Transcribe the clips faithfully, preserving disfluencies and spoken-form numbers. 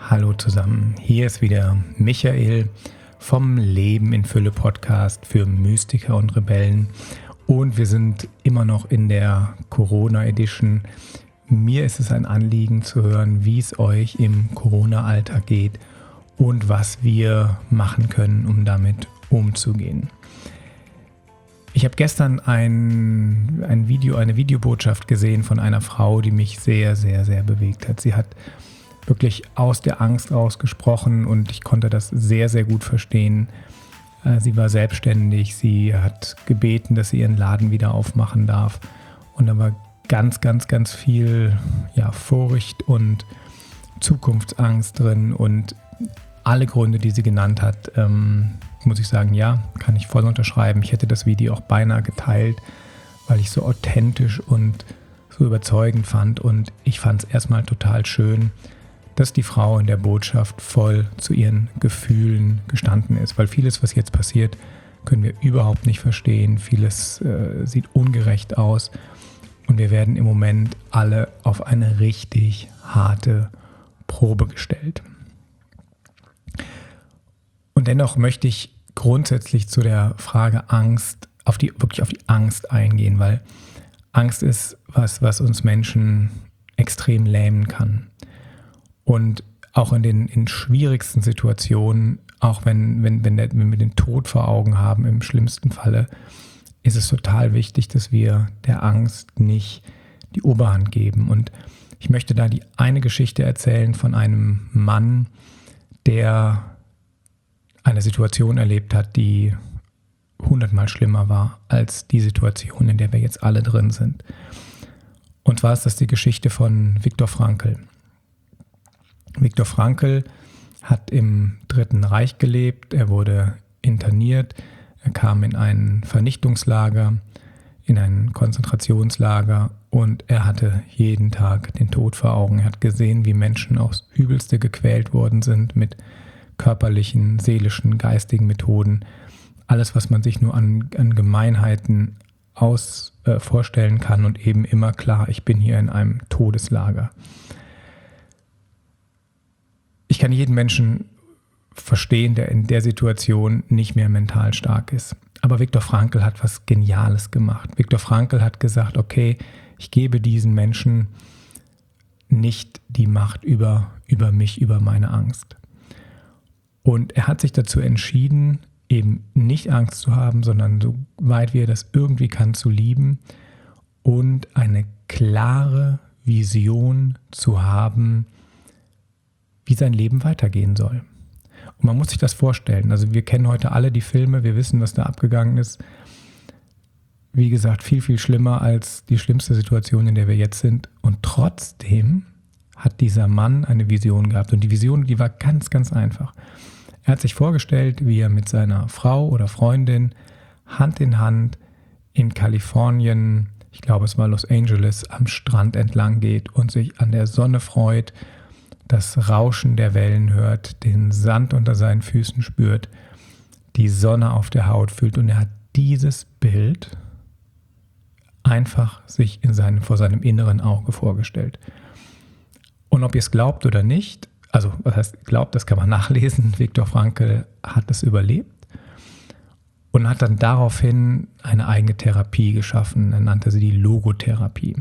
Hallo zusammen, hier ist wieder Michael vom Leben in Fülle Podcast für Mystiker und Rebellen und wir sind immer noch in der Corona Edition. Mir ist es ein Anliegen zu hören, wie es euch im Corona-Alltag geht und was wir machen können, um damit umzugehen. Ich habe gestern ein, ein Video, eine Videobotschaft gesehen von einer Frau, die mich sehr, sehr, sehr bewegt hat. Sie hat wirklich aus der Angst rausgesprochen und ich konnte das sehr, sehr gut verstehen. Sie war selbstständig, sie hat gebeten, dass sie ihren Laden wieder aufmachen darf und da war ganz, ganz, ganz viel ja, Furcht und Zukunftsangst drin und alle Gründe, die sie genannt hat, ähm, muss ich sagen, ja, kann ich voll unterschreiben. Ich hätte das Video auch beinahe geteilt, weil ich so authentisch und so überzeugend fand und ich fand es erstmal total schön, dass die Frau in der Botschaft voll zu ihren Gefühlen gestanden ist, weil vieles, was jetzt passiert, können wir überhaupt nicht verstehen. Vieles äh, sieht ungerecht aus und wir werden im Moment alle auf eine richtig harte Probe gestellt. Und dennoch möchte ich grundsätzlich zu der Frage Angst, auf die, wirklich auf die Angst eingehen, weil Angst ist was, was uns Menschen extrem lähmen kann. Und auch in den in schwierigsten Situationen, auch wenn, wenn, wenn, der, wenn wir den Tod vor Augen haben, im schlimmsten Falle, ist es total wichtig, dass wir der Angst nicht die Oberhand geben. Und ich möchte da die eine Geschichte erzählen von einem Mann, der eine Situation erlebt hat, die hundertmal schlimmer war als die Situation, in der wir jetzt alle drin sind. Und zwar ist das die Geschichte von Viktor Frankl. Viktor Frankl hat im Dritten Reich gelebt, er wurde interniert, er kam in ein Vernichtungslager, in ein Konzentrationslager und er hatte jeden Tag den Tod vor Augen. Er hat gesehen, wie Menschen aufs Übelste gequält worden sind mit körperlichen, seelischen, geistigen Methoden. Alles, was man sich nur an, an Gemeinheiten aus, äh, vorstellen kann und eben immer klar, ich bin hier in einem Todeslager. Ich kann jeden Menschen verstehen, der in der Situation nicht mehr mental stark ist. Aber Viktor Frankl hat was Geniales gemacht. Viktor Frankl hat gesagt, okay, ich gebe diesen Menschen nicht die Macht über, über mich, über meine Angst. Und er hat sich dazu entschieden, eben nicht Angst zu haben, sondern so weit wie er das irgendwie kann, zu lieben und eine klare Vision zu haben, wie sein Leben weitergehen soll. Und man muss sich das vorstellen. Also wir kennen heute alle die Filme, wir wissen, was da abgegangen ist. Wie gesagt, viel, viel schlimmer als die schlimmste Situation, in der wir jetzt sind. Und trotzdem hat dieser Mann eine Vision gehabt. Und die Vision, die war ganz, ganz einfach. Er hat sich vorgestellt, wie er mit seiner Frau oder Freundin Hand in Hand in Kalifornien, ich glaube es war Los Angeles, am Strand entlang geht und sich an der Sonne freut, das Rauschen der Wellen hört, den Sand unter seinen Füßen spürt, die Sonne auf der Haut fühlt und er hat dieses Bild einfach sich in seinem, vor seinem inneren Auge vorgestellt. Und ob ihr es glaubt oder nicht, also was heißt glaubt, das kann man nachlesen, Viktor Frankl hat es überlebt und hat dann daraufhin eine eigene Therapie geschaffen, er nannte sie die Logotherapie.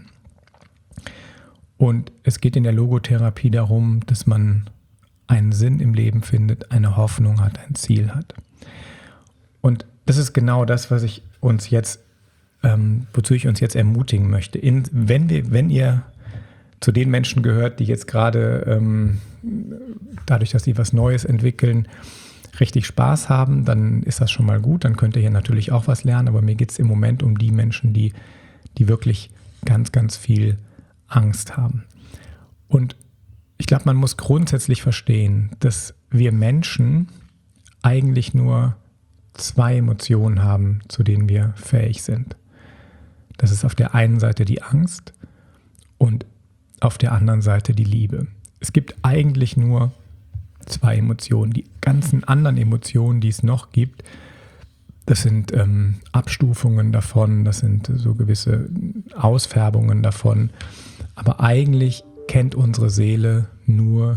Und es geht in der Logotherapie darum, dass man einen Sinn im Leben findet, eine Hoffnung hat, ein Ziel hat. Und das ist genau das, was ich uns jetzt, ähm, wozu ich uns jetzt ermutigen möchte. In, wenn wir, wenn ihr zu den Menschen gehört, die jetzt gerade ähm, dadurch, dass sie was Neues entwickeln, richtig Spaß haben, dann ist das schon mal gut. Dann könnt ihr hier natürlich auch was lernen. Aber mir geht es im Moment um die Menschen, die, die wirklich ganz, ganz viel Angst haben. Und ich glaube, man muss grundsätzlich verstehen, dass wir Menschen eigentlich nur zwei Emotionen haben, zu denen wir fähig sind. Das ist auf der einen Seite die Angst und auf der anderen Seite die Liebe. Es gibt eigentlich nur zwei Emotionen. Die ganzen anderen Emotionen, die es noch gibt, das sind ähm, Abstufungen davon, das sind so gewisse Ausfärbungen davon. Aber eigentlich kennt unsere Seele nur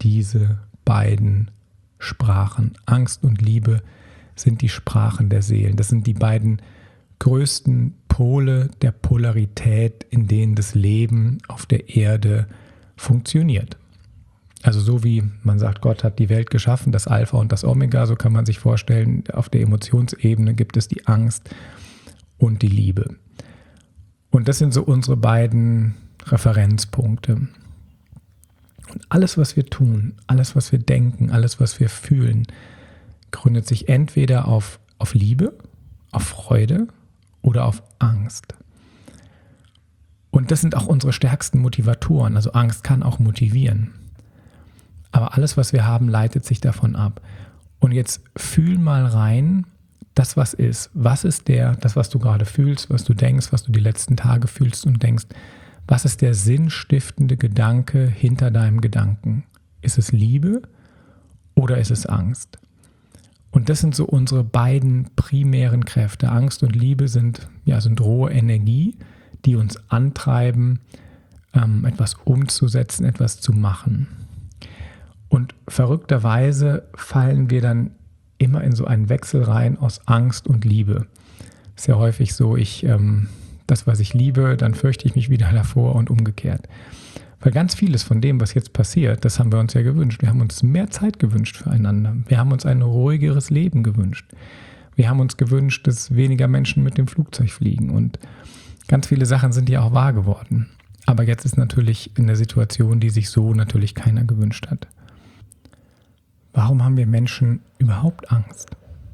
diese beiden Sprachen. Angst und Liebe sind die Sprachen der Seelen. Das sind die beiden größten Pole der Polarität, in denen das Leben auf der Erde funktioniert. Also so wie man sagt, Gott hat die Welt geschaffen, das Alpha und das Omega, so kann man sich vorstellen, auf der Emotionsebene gibt es die Angst und die Liebe. Und das sind so unsere beiden Referenzpunkte. Und alles, was wir tun, alles, was wir denken, alles, was wir fühlen, gründet sich entweder auf, auf Liebe, auf Freude oder auf Angst. Und das sind auch unsere stärksten Motivatoren. Also Angst kann auch motivieren. Aber alles, was wir haben, leitet sich davon ab. Und jetzt fühl mal rein, das, was ist. Was ist der, das, was du gerade fühlst, was du denkst, was du die letzten Tage fühlst und denkst, was ist der sinnstiftende Gedanke hinter deinem Gedanken? Ist es Liebe oder ist es Angst? Und das sind so unsere beiden primären Kräfte. Angst und Liebe sind, ja, sind rohe Energie, die uns antreiben, ähm, etwas umzusetzen, etwas zu machen. Und verrückterweise fallen wir dann immer in so einen Wechsel rein aus Angst und Liebe. Ist ja häufig so, ich, ähm, das, was ich liebe, dann fürchte ich mich wieder davor und umgekehrt. Weil ganz vieles von dem, was jetzt passiert, das haben wir uns ja gewünscht. Wir haben uns mehr Zeit gewünscht füreinander. Wir haben uns ein ruhigeres Leben gewünscht. Wir haben uns gewünscht, dass weniger Menschen mit dem Flugzeug fliegen. Und ganz viele Sachen sind ja auch wahr geworden. Aber jetzt ist natürlich eine Situation, die sich so natürlich keiner gewünscht hat. Warum haben wir Menschen überhaupt Angst?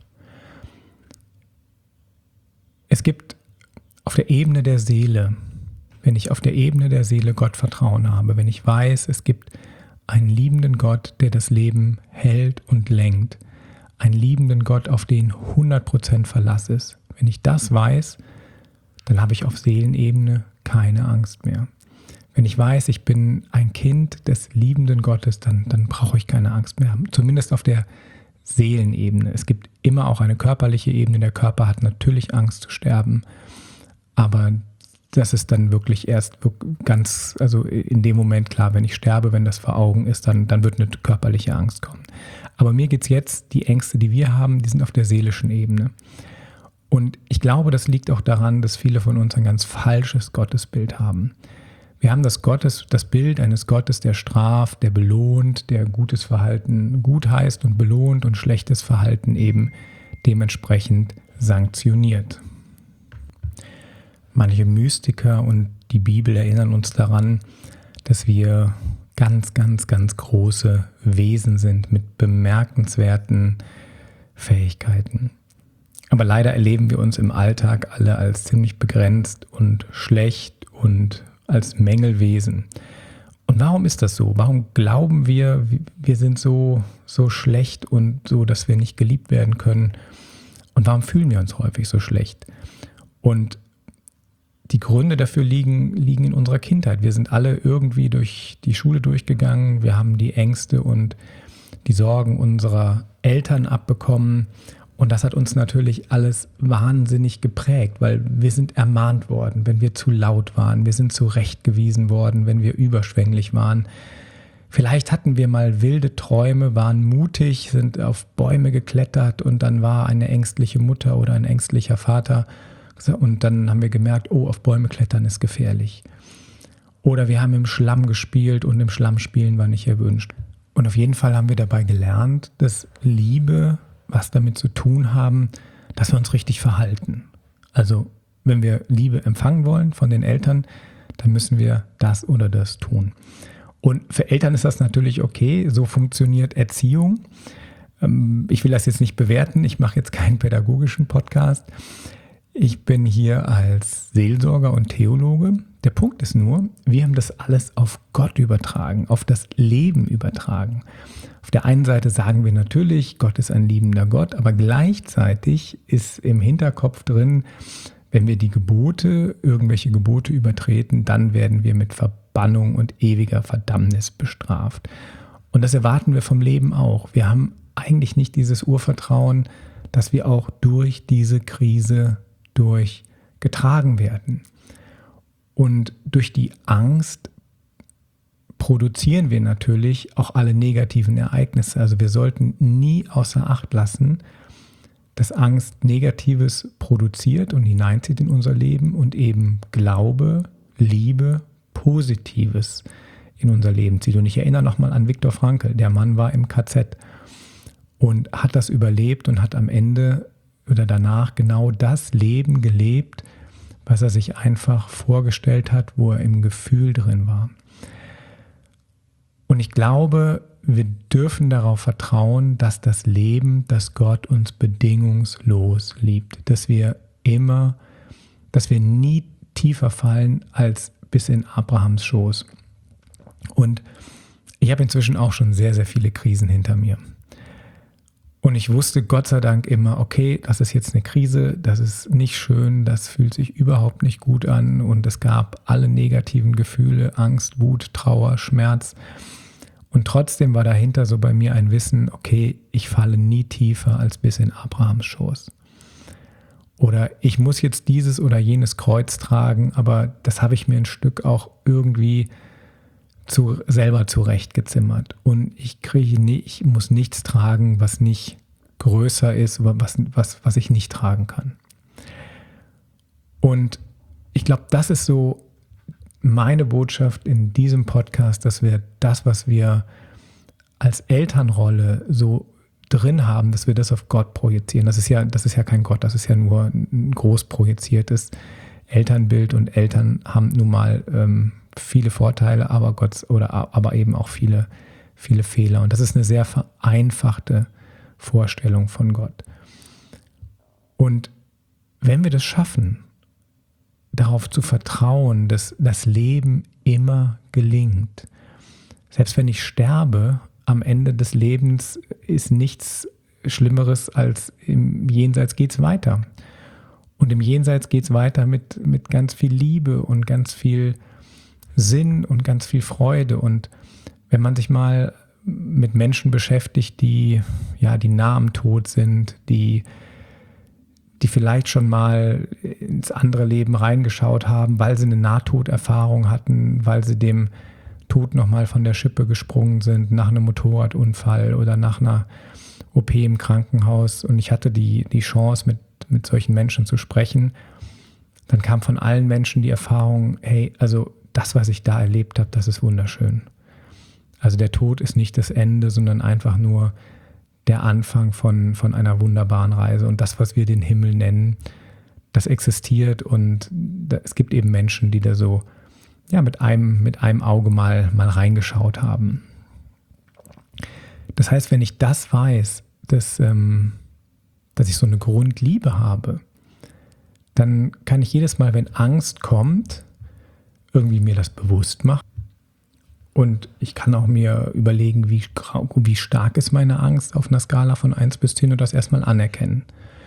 Es gibt auf der Ebene der Seele, wenn ich auf der Ebene der Seele Gott Vertrauen habe, wenn ich weiß, es gibt einen liebenden Gott, der das Leben hält und lenkt, einen liebenden Gott, auf den hundert Prozent Verlass ist, wenn ich das weiß, dann habe ich auf Seelenebene keine Angst mehr. Wenn ich weiß, ich bin ein Kind des liebenden Gottes, dann, dann brauche ich keine Angst mehr haben. Zumindest auf der Seelenebene. Es gibt immer auch eine körperliche Ebene. Der Körper hat natürlich Angst zu sterben, aber das ist dann wirklich erst ganz, also in dem Moment klar, wenn ich sterbe, wenn das vor Augen ist, dann, dann wird eine körperliche Angst kommen. Aber mir geht es jetzt, die Ängste, die wir haben, die sind auf der seelischen Ebene. Und ich glaube, das liegt auch daran, dass viele von uns ein ganz falsches Gottesbild haben. Wir haben das Gottes, das Bild eines Gottes, der straft, der belohnt, der gutes Verhalten gut heißt und belohnt und schlechtes Verhalten eben dementsprechend sanktioniert. Manche Mystiker und die Bibel erinnern uns daran, dass wir ganz, ganz, ganz große Wesen sind mit bemerkenswerten Fähigkeiten. Aber leider erleben wir uns im Alltag alle als ziemlich begrenzt und schlecht und als Mängelwesen. Und warum ist das so? Warum glauben wir, wir sind so, so schlecht und so, dass wir nicht geliebt werden können? Und warum fühlen wir uns häufig so schlecht? Und die Gründe dafür liegen, liegen in unserer Kindheit. Wir sind alle irgendwie durch die Schule durchgegangen. Wir haben die Ängste und die Sorgen unserer Eltern abbekommen. Und das hat uns natürlich alles wahnsinnig geprägt, weil wir sind ermahnt worden, wenn wir zu laut waren. Wir sind zurechtgewiesen worden, wenn wir überschwänglich waren. Vielleicht hatten wir mal wilde Träume, waren mutig, sind auf Bäume geklettert und dann war eine ängstliche Mutter oder ein ängstlicher Vater. Und dann haben wir gemerkt, oh, auf Bäume klettern ist gefährlich. Oder wir haben im Schlamm gespielt und im Schlamm spielen war nicht erwünscht. Und auf jeden Fall haben wir dabei gelernt, dass Liebe was damit zu tun haben, dass wir uns richtig verhalten. Also wenn wir Liebe empfangen wollen von den Eltern, dann müssen wir das oder das tun. Und für Eltern ist das natürlich okay, so funktioniert Erziehung. Ich will das jetzt nicht bewerten, ich mache jetzt keinen pädagogischen Podcast. Ich bin hier als Seelsorger und Theologe. Der Punkt ist nur, wir haben das alles auf Gott übertragen, auf das Leben übertragen. Auf der einen Seite sagen wir natürlich, Gott ist ein liebender Gott, aber gleichzeitig ist im Hinterkopf drin, wenn wir die Gebote, irgendwelche Gebote übertreten, dann werden wir mit Verbannung und ewiger Verdammnis bestraft. Und das erwarten wir vom Leben auch. Wir haben eigentlich nicht dieses Urvertrauen, dass wir auch durch diese Krise durchgetragen werden. Und durch die Angst produzieren wir natürlich auch alle negativen Ereignisse. Also wir sollten nie außer Acht lassen, dass Angst Negatives produziert und hineinzieht in unser Leben und eben Glaube, Liebe, Positives in unser Leben zieht. Und ich erinnere nochmal an Viktor Frankl. Der Mann war im K Z und hat das überlebt und hat am Ende oder danach genau das Leben gelebt, was er sich einfach vorgestellt hat, wo er im Gefühl drin war. Und ich glaube, wir dürfen darauf vertrauen, dass das Leben, dass Gott uns bedingungslos liebt, dass wir immer, dass wir nie tiefer fallen als bis in Abrahams Schoß. Und ich habe inzwischen auch schon sehr, sehr viele Krisen hinter mir. Und ich wusste Gott sei Dank immer, okay, das ist jetzt eine Krise, das ist nicht schön, das fühlt sich überhaupt nicht gut an und es gab alle negativen Gefühle, Angst, Wut, Trauer, Schmerz. Und trotzdem war dahinter so bei mir ein Wissen, okay, ich falle nie tiefer als bis in Abrahams Schoß. Oder ich muss jetzt dieses oder jenes Kreuz tragen, aber das habe ich mir ein Stück auch irgendwie zu, selber zurechtgezimmert. Und ich kriege nie, ich muss nichts tragen, was nicht größer ist, oder was, was, was ich nicht tragen kann. Und ich glaube, das ist so meine Botschaft in diesem Podcast, dass wir das, was wir als Elternrolle so drin haben, dass wir das auf Gott projizieren. Das ist ja, das ist ja kein Gott, das ist ja nur ein groß projiziertes Elternbild und Eltern haben nun mal ähm, viele Vorteile, aber Gott oder aber eben auch viele, viele Fehler. Und das ist eine sehr vereinfachte Vorstellung von Gott. Und wenn wir das schaffen, darauf zu vertrauen, dass das Leben immer gelingt. Selbst wenn ich sterbe, am Ende des Lebens ist nichts Schlimmeres als im Jenseits geht's weiter. Und im Jenseits geht's weiter mit, mit ganz viel Liebe und ganz viel Sinn und ganz viel Freude. Und wenn man sich mal mit Menschen beschäftigt, die, ja, die nah am Tod sind, die die vielleicht schon mal ins andere Leben reingeschaut haben, weil sie eine Nahtoderfahrung hatten, weil sie dem Tod nochmal von der Schippe gesprungen sind, nach einem Motorradunfall oder nach einer O P im Krankenhaus. Und ich hatte die, die Chance, mit, mit solchen Menschen zu sprechen. Dann kam von allen Menschen die Erfahrung, hey, also das, was ich da erlebt habe, das ist wunderschön. Also der Tod ist nicht das Ende, sondern einfach nur der Anfang von, von einer wunderbaren Reise. Und das, was wir den Himmel nennen, das existiert. Und da, es gibt eben Menschen, die da so ja, mit einem, mit einem Auge mal, mal reingeschaut haben. Das heißt, wenn ich das weiß, dass, ähm, dass ich so eine Grundliebe habe, dann kann ich jedes Mal, wenn Angst kommt, irgendwie mir das bewusst machen. Und ich kann auch mir überlegen, wie, wie stark ist meine Angst auf einer Skala von eins bis zehn und das erstmal anerkennen.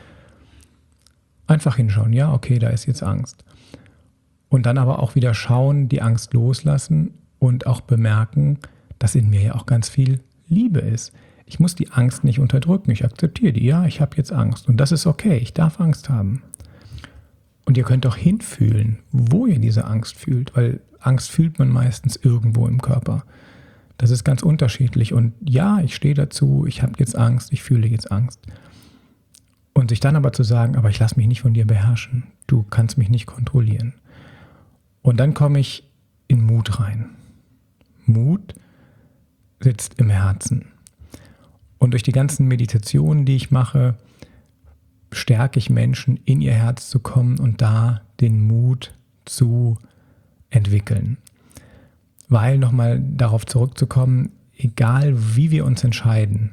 Einfach hinschauen, ja, okay, da ist jetzt Angst. Und dann aber auch wieder schauen, die Angst loslassen und auch bemerken, dass in mir ja auch ganz viel Liebe ist. Ich muss die Angst nicht unterdrücken, ich akzeptiere die, ja, ich habe jetzt Angst und das ist okay, ich darf Angst haben. Und ihr könnt auch hinfühlen, wo ihr diese Angst fühlt, weil Angst fühlt man meistens irgendwo im Körper. Das ist ganz unterschiedlich. Und ja, ich stehe dazu, ich habe jetzt Angst, ich fühle jetzt Angst. Und sich dann aber zu sagen, aber ich lasse mich nicht von dir beherrschen. Du kannst mich nicht kontrollieren. Und dann komme ich in Mut rein. Mut sitzt im Herzen. Und durch die ganzen Meditationen, die ich mache, stärke ich Menschen, in ihr Herz zu kommen und da den Mut zu entwickeln. Weil, nochmal darauf zurückzukommen, egal wie wir uns entscheiden,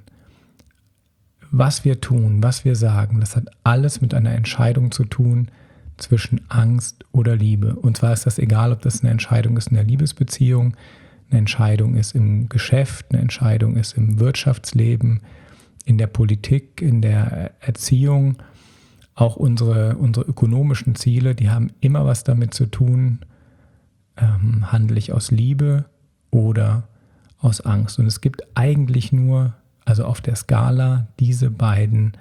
was wir tun, was wir sagen, das hat alles mit einer Entscheidung zu tun zwischen Angst oder Liebe. Und zwar ist das egal, ob das eine Entscheidung ist in der Liebesbeziehung, eine Entscheidung ist im Geschäft, eine Entscheidung ist im Wirtschaftsleben, in der Politik, in der Erziehung. Auch unsere, unsere ökonomischen Ziele, die haben immer was damit zu tun, ähm, handle ich aus Liebe oder aus Angst. Und es gibt eigentlich nur, also auf der Skala, diese beiden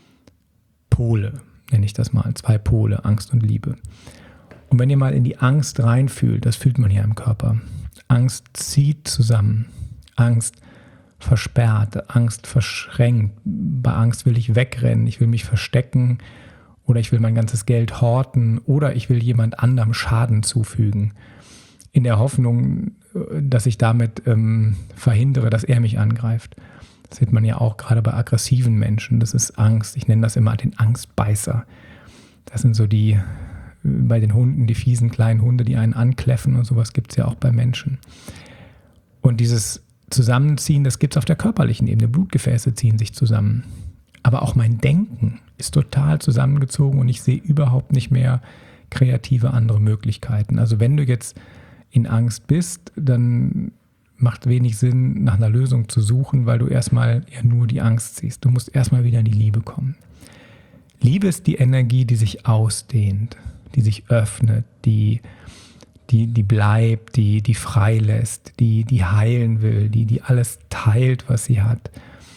Pole, nenne ich das mal, zwei Pole, Angst und Liebe. Und wenn ihr mal in die Angst reinfühlt, das fühlt man ja im Körper. Angst zieht zusammen. Angst versperrt, Angst verschränkt. Bei Angst will ich wegrennen, ich will mich verstecken oder ich will mein ganzes Geld horten oder ich will jemand anderem Schaden zufügen. In der Hoffnung, dass ich damit ähm, verhindere, dass er mich angreift. Das sieht man ja auch gerade bei aggressiven Menschen. Das ist Angst. Ich nenne das immer den Angstbeißer. Das sind so die, bei den Hunden, die fiesen kleinen Hunde, die einen ankläffen und sowas gibt es ja auch bei Menschen. Und dieses Zusammenziehen, das gibt es auf der körperlichen Ebene. Blutgefäße ziehen sich zusammen. Aber auch mein Denken ist total zusammengezogen und ich sehe überhaupt nicht mehr kreative andere Möglichkeiten. Also wenn du jetzt in Angst bist, dann macht wenig Sinn, nach einer Lösung zu suchen, weil du erstmal ja nur die Angst siehst. Du musst erstmal wieder in die Liebe kommen. Liebe ist die Energie, die sich ausdehnt, die sich öffnet, die, die, die bleibt, die, die frei lässt, die, die heilen will, die, die alles teilt, was sie hat.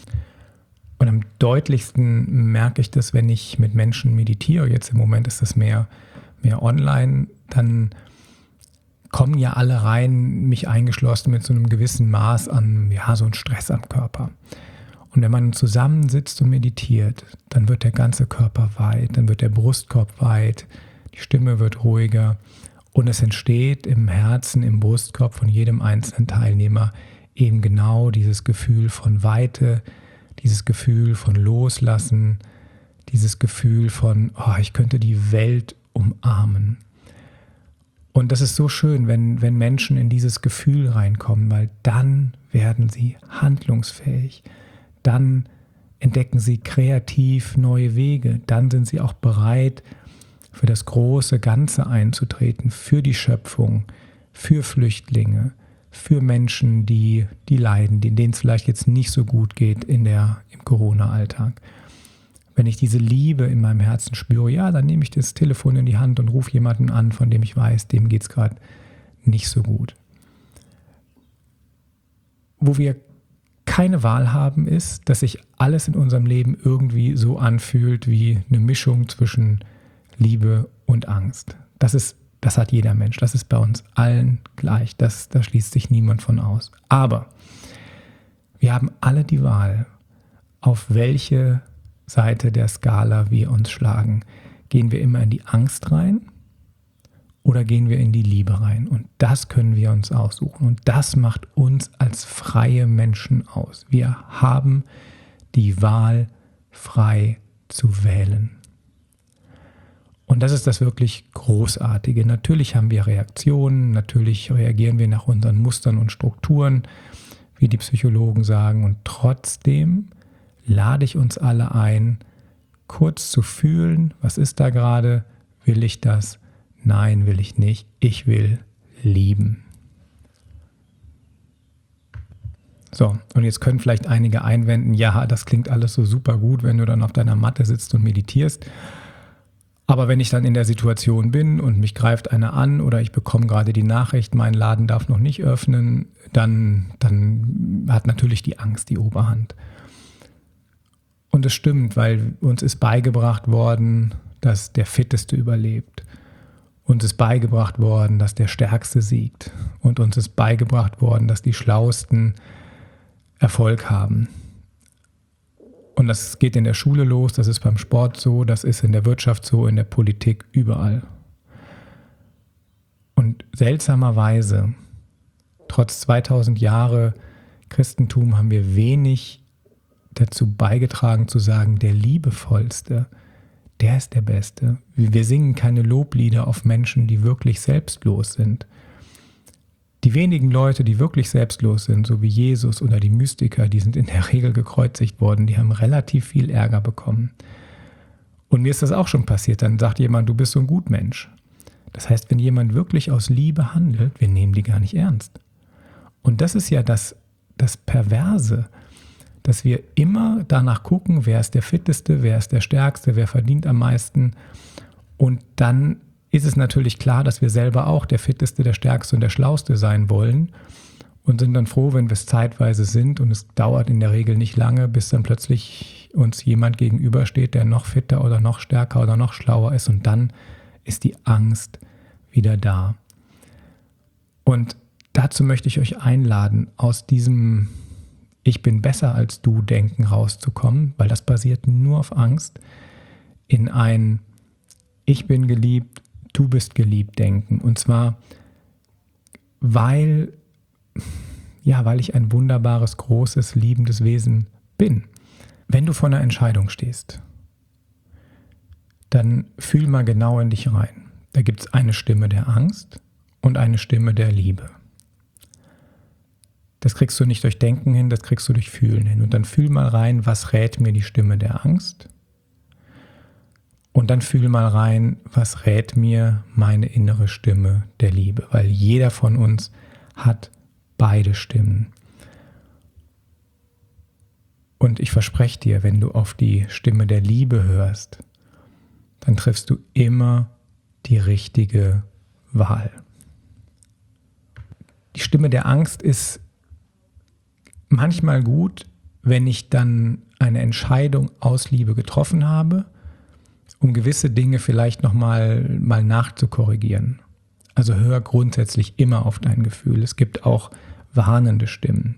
Und am deutlichsten merke ich das, wenn ich mit Menschen meditiere. Jetzt im Moment ist das mehr, mehr online, dann kommen ja alle rein, mich eingeschlossen, mit so einem gewissen Maß an, ja, so ein Stress am Körper. Und wenn man zusammensitzt und meditiert, dann wird der ganze Körper weit, dann wird der Brustkorb weit, die Stimme wird ruhiger und es entsteht im Herzen, im Brustkorb von jedem einzelnen Teilnehmer eben genau dieses Gefühl von Weite, dieses Gefühl von Loslassen, dieses Gefühl von, oh, ich könnte die Welt umarmen. Und das ist so schön, wenn, wenn Menschen in dieses Gefühl reinkommen, weil dann werden sie handlungsfähig. Dann entdecken sie kreativ neue Wege. Dann sind sie auch bereit, für das große Ganze einzutreten, für die Schöpfung, für Flüchtlinge, für Menschen, die, die leiden, denen es vielleicht jetzt nicht so gut geht in der, im Corona-Alltag. Wenn ich diese Liebe in meinem Herzen spüre, ja, dann nehme ich das Telefon in die Hand und rufe jemanden an, von dem ich weiß, dem geht es gerade nicht so gut. Wo wir keine Wahl haben, ist, dass sich alles in unserem Leben irgendwie so anfühlt wie eine Mischung zwischen Liebe und Angst. Das ist, das hat jeder Mensch, das ist bei uns allen gleich, das, da schließt sich niemand von aus. Aber wir haben alle die Wahl, auf welche Seite der Skala wir uns schlagen. Gehen wir immer in die Angst rein oder gehen wir in die Liebe rein? Und das können wir uns aussuchen. Und das macht uns als freie Menschen aus. Wir haben die Wahl, frei zu wählen. Und das ist das wirklich Großartige. Natürlich haben wir Reaktionen, natürlich reagieren wir nach unseren Mustern und Strukturen, wie die Psychologen sagen. Und trotzdem lade ich uns alle ein, kurz zu fühlen, was ist da gerade? Will ich das? Nein, will ich nicht. Ich will lieben. So, und jetzt können vielleicht einige einwenden, ja, das klingt alles so super gut, wenn du dann auf deiner Matte sitzt und meditierst. Aber wenn ich dann in der Situation bin und mich greift einer an oder ich bekomme gerade die Nachricht, mein Laden darf noch nicht öffnen, dann, dann hat natürlich die Angst die Oberhand. Und es stimmt, weil uns ist beigebracht worden, dass der Fitteste überlebt. Uns ist beigebracht worden, dass der Stärkste siegt. Und uns ist beigebracht worden, dass die Schlauesten Erfolg haben. Und das geht in der Schule los, das ist beim Sport so, das ist in der Wirtschaft so, in der Politik, überall. Und seltsamerweise, trotz zweitausend Jahre Christentum, haben wir wenig dazu beigetragen zu sagen, der Liebevollste, der ist der Beste. Wir singen keine Loblieder auf Menschen, die wirklich selbstlos sind. Die wenigen Leute, die wirklich selbstlos sind, so wie Jesus oder die Mystiker, die sind in der Regel gekreuzigt worden, die haben relativ viel Ärger bekommen. Und mir ist das auch schon passiert, dann sagt jemand, du bist so ein Gutmensch. Das heißt, wenn jemand wirklich aus Liebe handelt, wir nehmen die gar nicht ernst. Und das ist ja das, das Perverse, dass wir immer danach gucken, wer ist der Fitteste, wer ist der Stärkste, wer verdient am meisten. Und dann ist es natürlich klar, dass wir selber auch der Fitteste, der Stärkste und der Schlauste sein wollen und sind dann froh, wenn wir es zeitweise sind. Und es dauert in der Regel nicht lange, bis dann plötzlich uns jemand gegenübersteht, der noch fitter oder noch stärker oder noch schlauer ist. Und dann ist die Angst wieder da. Und dazu möchte ich euch einladen, aus diesem Ich bin besser als du Denken rauszukommen, weil das basiert nur auf Angst, in ein Ich bin geliebt, du bist geliebt Denken. Und zwar, weil, ja, weil ich ein wunderbares, großes, liebendes Wesen bin. Wenn du vor einer Entscheidung stehst, dann fühl mal genau in dich rein. Da gibt es eine Stimme der Angst und eine Stimme der Liebe. Das kriegst du nicht durch Denken hin, das kriegst du durch Fühlen hin. Und dann fühl mal rein, was rät mir die Stimme der Angst? Und dann fühl mal rein, was rät mir meine innere Stimme der Liebe? Weil jeder von uns hat beide Stimmen. Und ich verspreche dir, wenn du auf die Stimme der Liebe hörst, dann triffst du immer die richtige Wahl. Die Stimme der Angst ist manchmal gut, wenn ich dann eine Entscheidung aus Liebe getroffen habe, um gewisse Dinge vielleicht nochmal mal nachzukorrigieren. Also hör grundsätzlich immer auf dein Gefühl. Es gibt auch warnende Stimmen.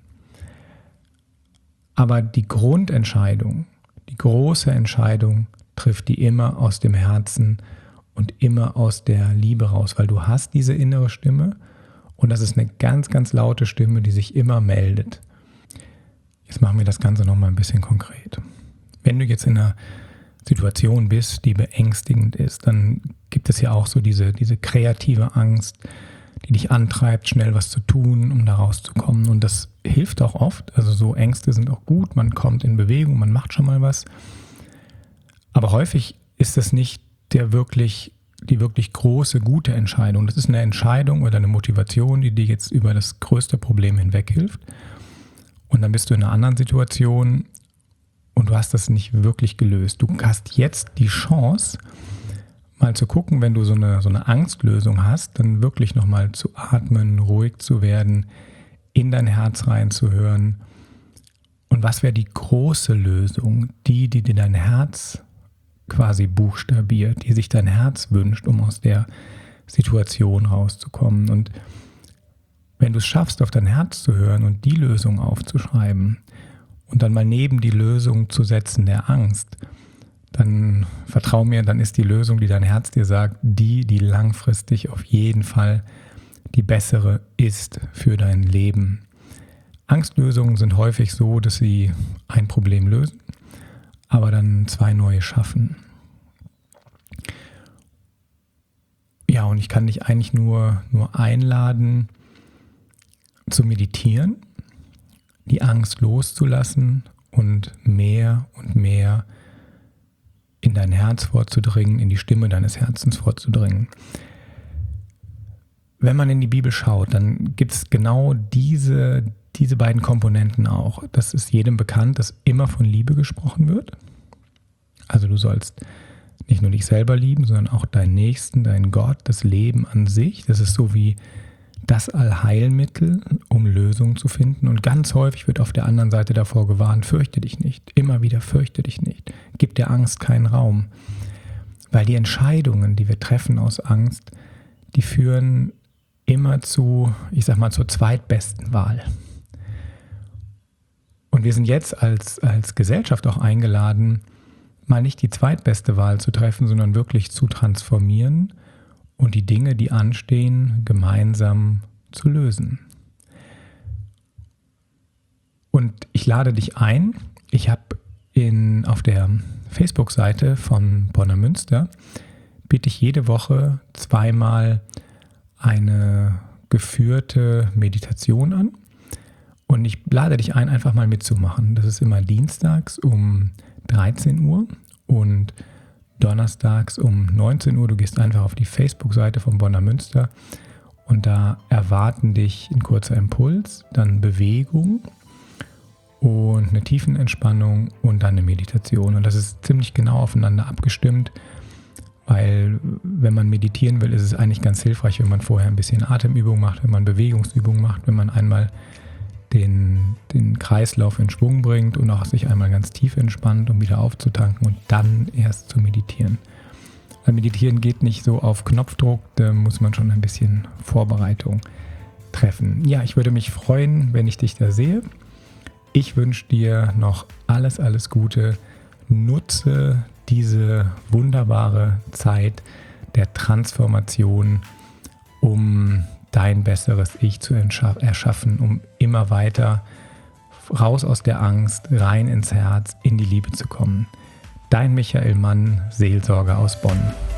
Aber die Grundentscheidung, die große Entscheidung, trifft die immer aus dem Herzen und immer aus der Liebe raus, weil du hast diese innere Stimme und das ist eine ganz, ganz laute Stimme, die sich immer meldet. Jetzt machen wir das Ganze nochmal ein bisschen konkret. Wenn du jetzt in einer Situation bist, die beängstigend ist, dann gibt es ja auch so diese, diese kreative Angst, die dich antreibt, schnell was zu tun, um da rauszukommen. Und das hilft auch oft. Also so Ängste sind auch gut, man kommt in Bewegung, man macht schon mal was. Aber häufig ist das nicht der wirklich, die wirklich große, gute Entscheidung. Das ist eine Entscheidung oder eine Motivation, die dir jetzt über das größte Problem hinweg hilft. Und dann bist du in einer anderen Situation und du hast das nicht wirklich gelöst. Du hast jetzt die Chance, mal zu gucken, wenn du so eine, so eine Angstlösung hast, dann wirklich nochmal zu atmen, ruhig zu werden, in dein Herz reinzuhören. Und was wäre die große Lösung? Die, die dir dein Herz quasi buchstabiert, die sich dein Herz wünscht, um aus der Situation rauszukommen. Und wenn du es schaffst, auf dein Herz zu hören und die Lösung aufzuschreiben und dann mal neben die Lösung zu setzen der Angst, dann vertrau mir, dann ist die Lösung, die dein Herz dir sagt, die, die langfristig auf jeden Fall die bessere ist für dein Leben. Angstlösungen sind häufig so, dass sie ein Problem lösen, aber dann zwei neue schaffen. Ja, und ich kann dich eigentlich nur, nur einladen, zu meditieren, die Angst loszulassen und mehr und mehr in dein Herz vorzudringen, in die Stimme deines Herzens vorzudringen. Wenn man in die Bibel schaut, dann gibt es genau diese, diese beiden Komponenten auch. Das ist jedem bekannt, dass immer von Liebe gesprochen wird. Also du sollst nicht nur dich selber lieben, sondern auch deinen Nächsten, deinen Gott, das Leben an sich. Das ist so wie das Allheilmittel, um Lösungen zu finden. Und ganz häufig wird auf der anderen Seite davor gewarnt, fürchte dich nicht. Immer wieder fürchte dich nicht. Gib der Angst keinen Raum. Weil die Entscheidungen, die wir treffen aus Angst, die führen immer zu, ich sag mal, zur zweitbesten Wahl. Und wir sind jetzt als, als Gesellschaft auch eingeladen, mal nicht die zweitbeste Wahl zu treffen, sondern wirklich zu transformieren und die Dinge, die anstehen, gemeinsam zu lösen. Und ich lade dich ein, ich habe in, auf der Facebook-Seite von Bonner Münster, biete ich jede Woche zweimal eine geführte Meditation an. Und ich lade dich ein, einfach mal mitzumachen. Das ist immer dienstags um dreizehn Uhr und donnerstags um neunzehn Uhr. Du gehst einfach auf die Facebook-Seite von Bonner Münster und da erwarten dich ein kurzer Impuls, dann Bewegung und eine Tiefenentspannung und dann eine Meditation. Und das ist ziemlich genau aufeinander abgestimmt, weil wenn man meditieren will, ist es eigentlich ganz hilfreich, wenn man vorher ein bisschen Atemübung macht, wenn man Bewegungsübung macht, wenn man einmal Den, den Kreislauf in Schwung bringt und auch sich einmal ganz tief entspannt, um wieder aufzutanken und dann erst zu meditieren. Weil Meditieren geht nicht so auf Knopfdruck, da muss man schon ein bisschen Vorbereitung treffen. Ja, ich würde mich freuen, wenn ich dich da sehe. Ich wünsche dir noch alles, alles Gute. Nutze diese wunderbare Zeit der Transformation, um dein besseres Ich zu erschaffen, um immer weiter raus aus der Angst, rein ins Herz, in die Liebe zu kommen. Dein Michael Mann, Seelsorger aus Bonn.